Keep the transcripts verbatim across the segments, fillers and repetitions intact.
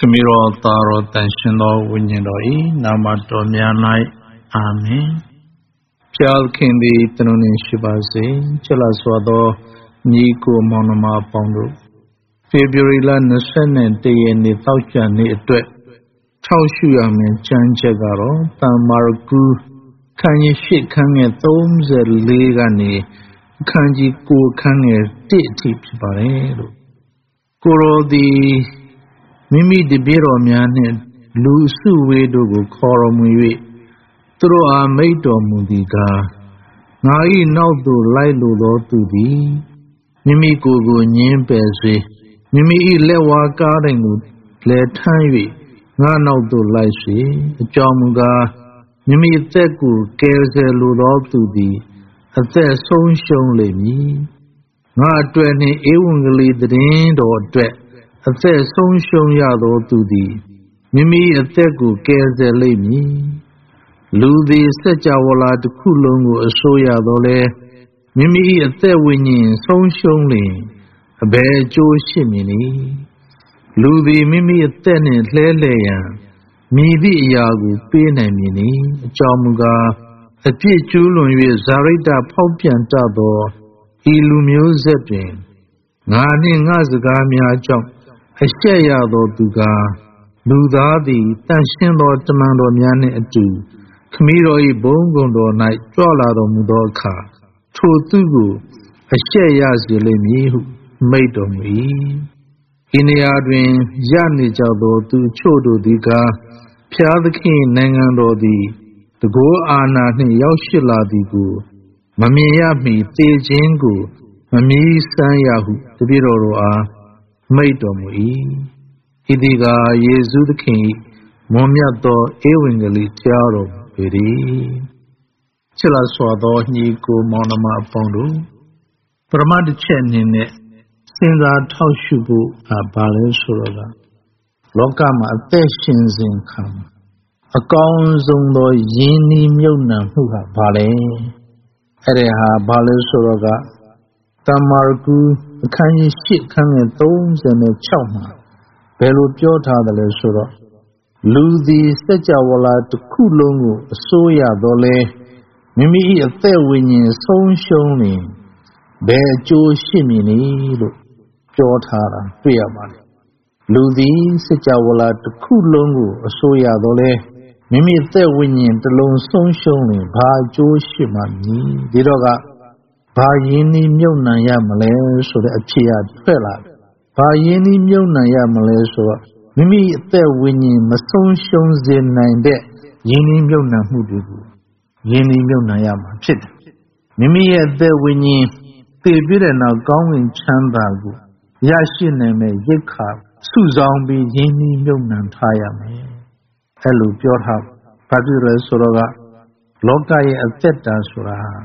Kamiro Taro Tanshindo Winyidoi, Namato Mianai, Amen. Pial Kindi Tanuni Shibasi, Chelaswado, Niku Monoma Pondu. February la Nasan and Day and the Tauchan Network. Taushuyaman Chanchagaro, Tamarku, Kanye Shik Kange Thoms at Legani, Kanji Ku Kange Tip Barero. Kuro the Mimi de Biro Mianet, Lusu Wedo Koromuwe, through our mate or Mudiga. Nai now do Lilo to thee. Mimi Gugu Nim Peswe, Mimi Lewa Garden, let Tanwi, Nana do Lysi, Jamuga, Mimi Teku, Kelse Ludo to thee, a fair son shown lemi. Not twenty evenly drained or dread. A fair son shown yado to thee. Mimi a teku cares the lady. Ludi Sechawala to Kulungu a soya dole. Mimi a fair winning son showly. A bear Joe Shimini. Ludi Mimi a tenant leleya. Mibi Yagu Penamini. Jamuga. A pichulun with Zarita Popian Tado. Ilumio Zeppin. Nani Nazagamia jump. A shayado duga. Ludadi, Tanshindo Tamando Miani atu. Kamiro e bongondo night, Jolado Mudoka. Totugu. A shayazilemi who made on me. In the adwin, Yani Jado to Chodo diga. Piadaki Nangando di. The go ana Yoshila digu. Mamiyami, Tejingu, Mami Sanyahu, the Biroroa, Maidomui, Idiga, Yezu the King, Momiato, Ewingly, Tiaro, Piri, Chilaswado, Niku, Monoma Pondu, Pramad Chenin, Singa Taushubu, a Bale Suraga, Lokama, Teshins income, a Gonzondo, Yini Muna, who have Bale. Ereha Bale Suraga, Tamarku, Kanyi Shik Kange Thoms and a Chama, Belu Jota the Lesura, Ludi Sechawala to Kulungu, Soya Dole, Mimi a fair winning son showing, Bear Joe Shimini, Jotara, Priaman, Ludi Sechawala to Kulungu, Soya Dole. Mimi the winning the lone son showing, Ba Joshimani, Diroga, Ba Yini Muna Yamale, so the Achia Twella, Ba Yini Muna Yamale, so Mimi the winning, my son shows the nine bed, Yini Muna Mudu, Yini Muna Yama, Chit. Mimi at the winning, the villain of going Chandagu, Yashineme, Yika, Suzambi, Yini Muna Tayame. Hello, pure half. Padura Suraga, Lokai Azeta Suraha.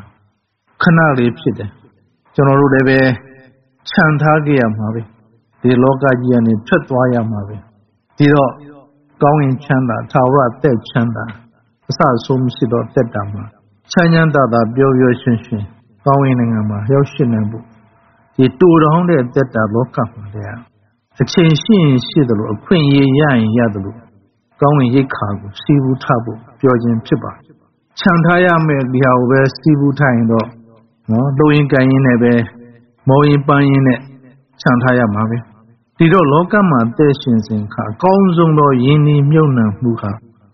Canali Pide. General Debe, Chantagia Mavi. The Lokajian Chetwaya Mavi. Tiro, going Chanda, Taura Ted Chanda. Sa Sum Sido Tedama. Chanyanda, the Bio Shinshin. Going in Ama, Yoshinabu. The two hundred Teta Loka there. A change in Sidro, Queen Yan Yadu. Going Yikago, Sibu Tabu, Georgian Chiba. Chantaya made the Alve Sibu Taindo, no, doing Gainebe, Moin Baine, Chantaya Mavi. Dido Lokama Deshins in Ka, Gonzondo Yini Muna Muka,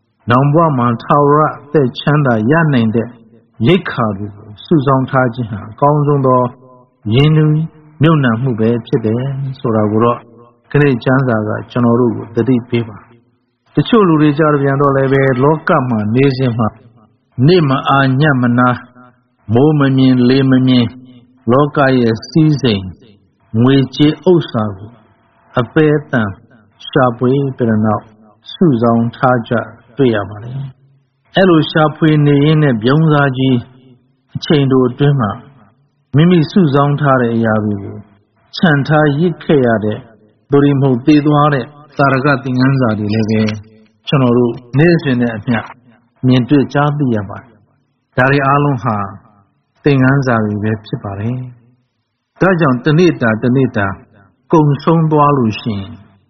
Nambwa Taura, the Chanda Yanende, Yikago, Susan Tajiha, Gonzondo Yinu Muna Mube, Chide, Soraguro, Great Chanzaga, Chanoru, the deep paper. The Chulu Rizal Yandole, Lokama, Nizima, Nima Anyamana, Momamin, Lemani, Lokaya Seizing, Muichi Osagu, a Peta, Shabwe, Peranau, Susan Taja, Tuyamani. Elu Shabwe Nene Byonzaji, Chendo Dima, Mimi Susan Tare Yabu, Chanta Yikayade, Dorimu Tidware. Saragati Anza di Leve, Chonoru, Nation at Nia, Mintu Chabiaba, Dari Alonha, Tinganza Vepsipare, Tajan Tanita Tanita, Gong Song Dualushin,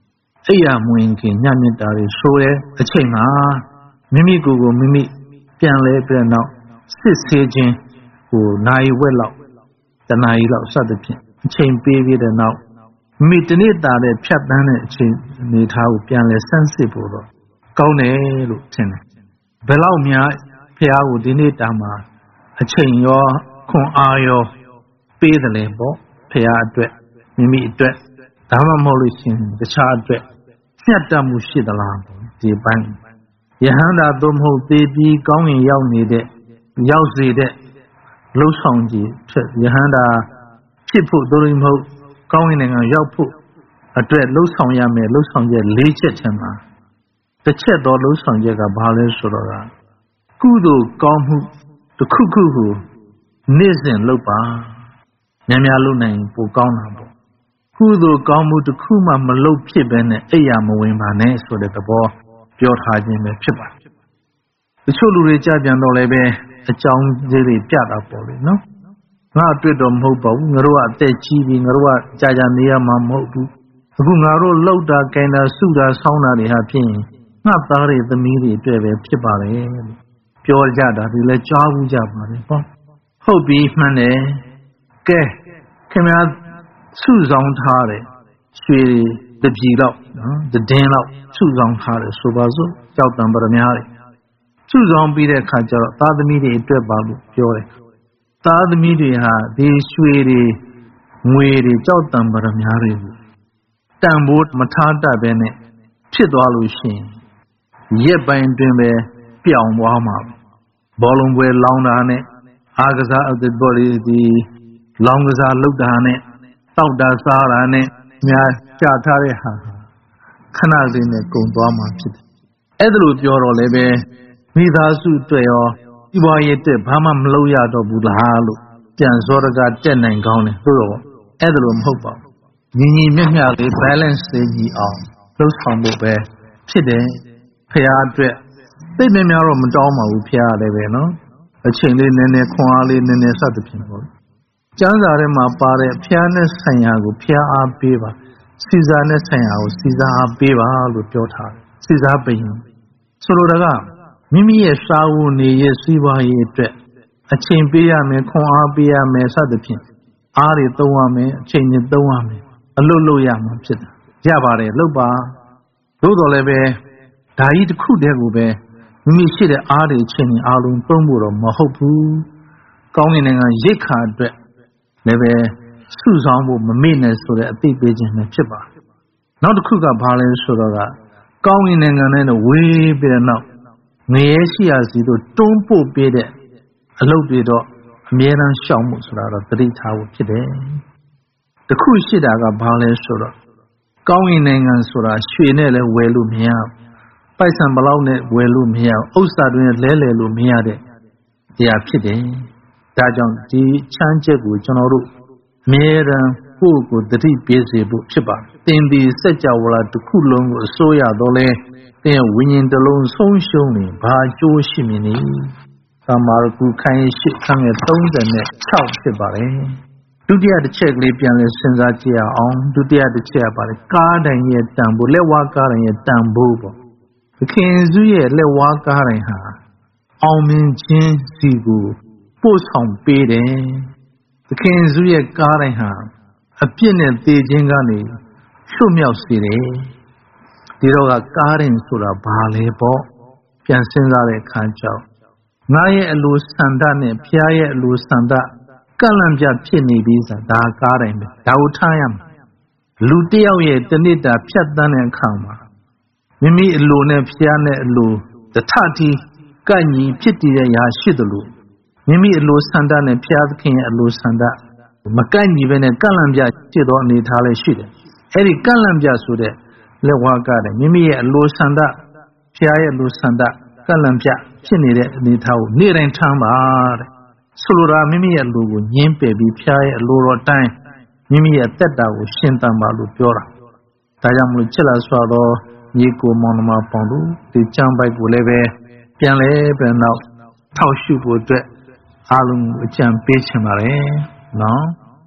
အိယာမဝင်ခင်ညမြင့်တာတွေဆိုတဲ့အချိန်မှာမိမိကိုယ်ကိုမိမိပြန်လဲပြန်တော့စစ်ဆေးခြင်းဟိုနိုင်ဝက်လောက်တနာရီလောက်စသဖြင့်အချိန်ပေးပြီးတဲ့နောက်မိတနေ့တာတဲ့ဖြတ်တန်းတဲ့အချိန်နေထားကိုပြန်လဲဆန်းစစ်ဖို့တော့ကောင်းတယ်လို့ထင်တယ်ဘယ်လောက်များဖះကိုဒီနေ့တာမှာအချိန်ရောခွန်အားရောပေးတယ်လေပေါ့ဖះအတွက်မိမိအတွက်ဒါမှမဟုတ်လို့ရှင်တခြားအတွက်ညှက်တမှုရှိသလားဒီပိုင်းယဟန္တာသို့မဟုတ်သေပြီးကောင်းရင်ရောက်နေတဲ့ရောက်စေတဲ့လှုပ်ဆောင်ကြီးဖြစ်ယဟန္တာဖြစ်ဖို့တို့မဟုတ်ကောင်းရင်နိုင်ငံရောက်ဖို့အတွက်လှုပ်ဆောင်ရမယ်လှုပ်ဆောင်ချက်၄ချက်ချင်မှာတစ်ချက်တော့လှုပ်ဆောင်ချက်ကဘာလဲဆိုတော့ကုသိုလ်ကောင်းမှုတစ်ခုခုကိုနေ့စဉ်လုပ်ပါများများလုပ်နိုင်ပိုကောင်းတာပေါ့ကုသိုလ်ကောင်းမှုတစ်ခုမှမလုပ်ဖြစ်ဘဲနဲ့အိယာမဝင်ပါနဲ့ဆိုတဲ့သဘောပြောထားခြင်းပဲဖြစ်ပါတယ်တချို့လူတွေကြပြန်တော့လည်းပဲအကြောင်းလေးတွေပြတာပေါ့လေနော်ငါတွေ့တော့မဟုတ်ပါဘူးငါတို့ကအသက်ကြီးပြီငါတို့ကကြာကြာနေရမှာမဟုတ်ဘူးအခုငါတို့လှုပ်တာကင်တာစုတာဆောင်းတာတွေဟာဖြစ်ရင်ငါသားတွေသမီးတွေအတွက်ပဲဖြစ်ပါလေပြောကြတာဒီလည်းကြားဘူးကြပါလေဟောဟုတ်ပြီမှန်တယ်ကဲခင်ဗျားစုဆောင်ထားတယ်ရွှေတပြည်တော့နော်တည်င်းတော့စုဆောင်ထားတယ်ဆိုပါစို့ကြောက်တံပရမများတွေစုဆောင်ပြီးတဲ့အခါကျတော့သားသမီးတွေအတွက်ပါလို့ပြောတယ်သားသမီးတွေဟာဒီရွှေတွေငွေတွေကြောက်တံပရမများတွေကိုတန်ဖိုးမထားတတ်ပဲနဲ့ဖြစ်သွားလို့ရှိရင်ရက်ပိုင်းတွင်ပဲပြောင်းသွားမှာဘောလုံးပွဲလောင်းတာနဲ့အားကစားအသစ်ပေါ်ဒီလောင်းကစားလုပ်တာနဲ့တောက်တာစားတာနဲ့များကြာထားတဲ့ဟာခဏလေးနဲ့ကုန်သွားမှာဖြစ်တယ်အဲ့ဒါလိုပြောတော့လည်းပဲမိသားစုတွေ့ရောဒီဘဝရဲ့တက်ဘာမှမလုပ်ရတော့ဘူးလားလို့ပြန်စောရကတက်နိုင်ကောင်းတယ်ဆိုတော့အဲ့ဒါလိုမဟုတ်ပါဘူးညီညီမျှမျှလေး balance လေးညီအောင်လှုပ်ဆောင်ဖို့ပဲဖြစ်တယ်ဖះအတွက်သိမများတော့မတောင်းပါဘူးဖះလည်းပဲနော်အချိန်လေးနည်းနည်းခွန်အားလေးနည်းနည်းစသဖြင့်ပေါ့ကျမ်းစာထဲမှာပါတဲ့ဖះနဲ့ဆိုင်ရာကိုဖះအားပေးပါစီစာနဲ့ဆိုင်ရာကိုစီစာအားပေးပါလို့ပြောထားတယ်စီစာပိန်ဆိုလိုတာကမိမိရဲ့စာဝတ်နေရဲ့စီးပွားရေးအတွက်အချိန်ပေးရမယ်ခွန်အားပေးရမယ်စသဖြင့်အားတွေသုံးရမယ်အချိန်တွေသုံးရမယ်အလုပ်လုပ်ရမှာဖြစ်တယ်ရပါတယ်လုပ်ပါသို့တော်လည်းပဲဒါကြီးတစ်ခုတည်းကိုပဲမိမိရှိတဲ့အားတွေအချိန်တွေအားလုံးသုံးဖို့တော့မဟုတ်ဘူးကောင်းကင်နိုင်ငံရိတ်ခါအတွက်လည်းပဲစုဆောင်ဖို့မမေ့နဲ့ဆိုတဲ့အသိပေးခြင်းပဲဖြစ်ပါတယ်နောက်တစ်ခုကဘာလဲဆိုတော့ကကောင်းကင်နိုင်ငံနဲ့ဝေးပြီးတဲ့နောက်ငရဲရှိရစီတို့တွန်းပို့ပေးတဲ့အလုပ်တွေတော့အမြဲတမ်းရှောင်မှုဆိုတာတော့သတိထားဖို့ဖြစ်တယ်တခုရှိတာကဘာလဲဆိုတော့ကောင်းကင်နိုင်ငံဆိုတာရွှေနဲ့လည်းဝယ်လို့မရပိုက်ဆံဘလောက်နဲ့ဝယ်လို့မရဥစ္စာတွေနဲ့လဲလှယ်လို့မရတဲ့တရားဖြစ်တယ်ဒါကြောင့်ဒီချမ်းချက်ကိုကျွန်တော်တို့အမြဲတမ်းကိုယ့်ကိုယ်သတိပေးစေဖို့ဖြစ်ပါတယ်သင်ဒီစัจ java လာတစ်ခုလုံးကိုအစိုးရတော့လဲသင်ဝိညာဉ်တစ်လုံးဆုံးရှုံးနေဘာကြိုးရှိမနေသမာရကုခိုင်းရှိခန်းရဲ့သုံးဆယ်နဲ့၆ဖြစ်ပါတယ်ဒုတိယတစ်ချက်ကလေးပြန်လဲစဉ်းစားကြည့်အောင်ဒုတိယတစ်ချက်ကပါလေကားတိုင်ရဲ့တန်ဖိုးလက်ဝါးကားတိုင်ရဲ့တန်ဖိုးပေါ့သခင်စုရဲ့လက်ဝါးကားတိုင်ဟာအောင်မြင်ခြင်းစီကိုပို့ဆောင်ပေးတယ်သခင်စုရဲ့ကားတိုင်ဟာအပြစ်နဲ့သေခြင်းကနေလွတ်မြောက်စေတယ်ဒီတော့ကကားတိုင်ဆိုတာဘာလဲပေါ့ပြန်စဉ်းစားတဲ့အခါကျတော့ငါရဲ့အလိုဆန္ဒနဲ့ဖျားရဲ့အလိုဆန္ဒကန့်လန့်ပြဖြစ်နေပြီဆိုတာဒါကားတိုင်ပဲဒါကိုထားရမှာလူတယောက်ရဲ့တဏိတာဖြတ်တန်းတဲ့အခါမှာမိမိအလိုနဲ့ဖျားနဲ့အလိုတထတိကန့်ညီဖြစ်တည်တဲ့ရာရှိတယ်လို့မိမိအလိုဆန္ဒနဲ့ဖျားသခင်ရဲ့အလိုဆန္ဒမကန့်ညီပဲနဲ့ကန့်လန့်ပြဖြစ်သောအနေထားလေးရှိတယ်အဲ့ဒီကန့်လန့်ပြဆိုတဲ့လက်ဝါးကားတယ်မိမိရဲ့အလိုဆန္ဒဖျားရဲ့အလိုဆန္ဒကန့်လန့်ပြဖြစ်နေတဲ့အနေထားကိုနေ့တိုင်းထမ်းပါတဲ့ဆိုလိုတာမိမိရဲ့အလိုကိုညှင်းပယ်ပြီးဖျားရဲ့အလိုတော်တိုင်းမိမိရဲ့တက်တာကိုရှင်းတမ်းပါလို့ပြောတာဒါကြောင့်မလို့ချစ်လာစွာသောညီကိုမောင်နှမပေါင်းတို့ဒီကျမ်းပိုက်ကိုလည်းပဲပြန်လဲပြန်တော့ထောက်ရှုဖို့အတွက်အားလုံးအကြံပေးချင်ပါတယ်နော်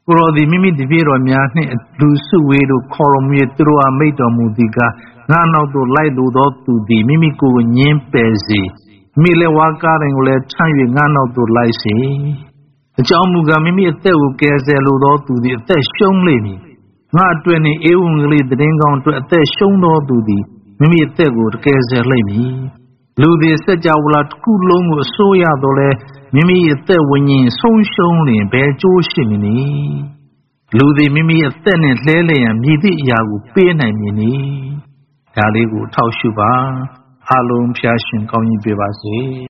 ကိုရောဒီမိမိတပည့်တော်များနှင့်လူစုဝေးတို့ခေါ်တော်မူ၍သူတို့အားမိန့်တော်မူသည်ကငါနောက်သို့လိုက်လိုသောသူသည်မိမိကိုယ်ကိုညှင်းပယ်စေမိလည်းဝါကားတိုင်းကိုလည်းထမ်း၍ငါနောက်သို့လိုက်စေအကြောင်းမူကားမိမိအသက်ကိုကယ်ဆယ်လိုသောသူသည်အသက်ရှုံးလိမ့်မည်ငါအတွက်နှင့်ဧဝံဂေလိသတင်းကောင်းအတွက်အသက်ရှုံးသောသူသည်မိမိအသက်ကိုကယ်ဆယ်လိမ့်မည်လူသည်စัจ java လာတစ်ခုလုံးကိုအစိုးရတော့လဲမိမိအသက်ဝိညာဉ်ဆုံးရှုံးလျင်ဘယ်ကျိုးရှိမည်နည်းလူသည်မိမိအသက်နှင့်လှဲလျက်မြည်သည့်အရာကိုပေးနိုင်မည်နည်းဒါလေးကိုထောက်ရှုပါအလုံးဖျားရှင်ကောင်းကြီးပေးပါစေ